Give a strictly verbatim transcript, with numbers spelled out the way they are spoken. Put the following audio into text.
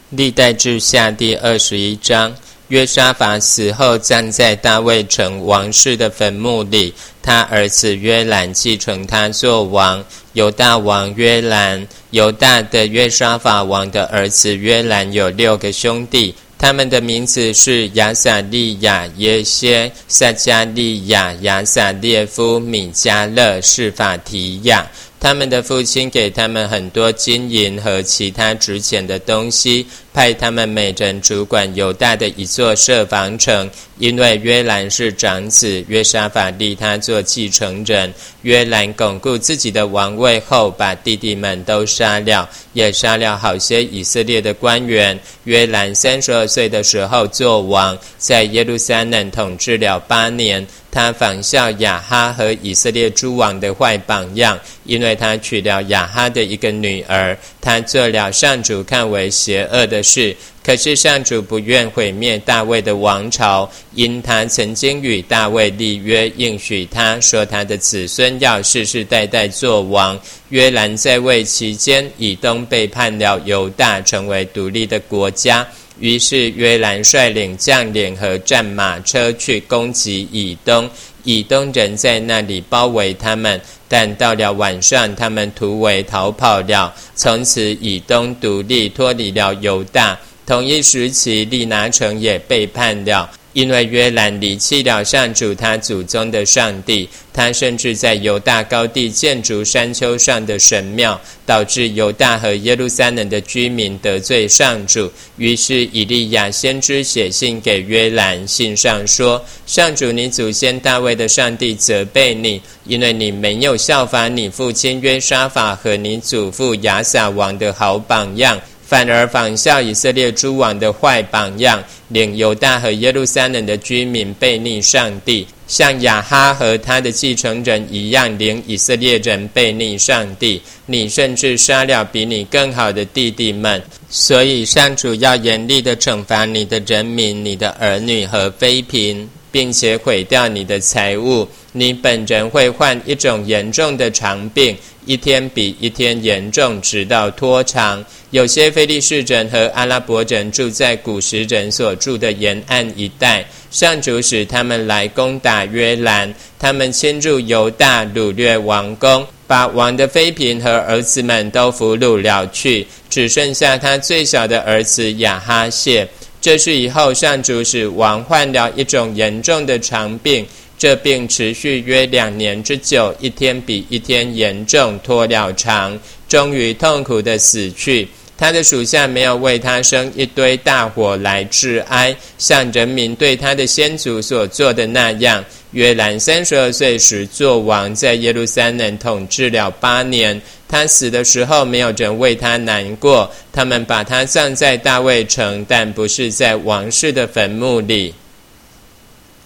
历代志下第二十一章，约沙法死后葬在大卫城王室的坟墓里，他儿子约兰继承他做王。犹大王约兰，犹大的约沙法王的儿子约兰有六个兄弟，他们的名字是亚撒利亚、耶歇、撒加利亚、亚撒列夫、米迦勒、示法提亚。他们的父亲给他们很多金银和其他值钱的东西，派他们每人主管犹大的一座舍房城。因为约兰是长子，约沙法立他做继承人。约兰巩固自己的王位后，把弟弟们都杀了，也杀了好些以色列的官员。约兰三十二岁的时候做王，在耶路撒冷统治了八年。他仿效亚哈和以色列诸王的坏榜样，因为他娶了亚哈的一个女儿。他做了上主看为邪恶的事，可是上主不愿毁灭大卫的王朝，因他曾经与大卫立约，应许他说他的子孙要世世代代做王。约兰在位期间，以东背叛了犹大，成为独立的国家。于是约兰率领将领和战马车去攻击以东，以东人在那里包围他们，但到了晚上，他们突围逃跑了。从此以东独立，脱离了犹大。同一时期，利拿城也背叛了，因为约兰离弃了上主他祖宗的上帝，他甚至在犹大高地建筑山丘上的神庙，导致犹大和耶路撒冷的居民得罪上主。于是以利亚先知写信给约兰，信上说：上主你祖先大卫的上帝责备你，因为你没有效法你父亲约沙法和你祖父亚撒王的好榜样，反而仿效以色列诸王的坏榜样，领犹大和耶路撒冷的居民背逆上帝，像亚哈和他的继承人一样，领以色列人背逆上帝。你甚至杀了比你更好的弟弟们，所以上主要严厉地惩罚你的人民、你的儿女和妃嫔，并且毁掉你的财物。你本人会患一种严重的长病，一天比一天严重，直到脱长。有些非利士人和阿拉伯人住在古时人所住的沿岸一带，上主使他们来攻打约兰，他们侵入犹大，掳掠王宫，把王的妃嫔和儿子们都俘虏了去，只剩下他最小的儿子亚哈谢。这是以后上主使王患了一种严重的长病，这病持续约两年之久，一天比一天严重，脱了长，终于痛苦的死去。他的属下没有为他生一堆大火来致哀，像人民对他的先祖所做的那样。约兰三十二岁时做王，在耶路撒冷统治了八年。他死的时候，没有人为他难过，他们把他葬在大卫城，但不是在王室的坟墓里。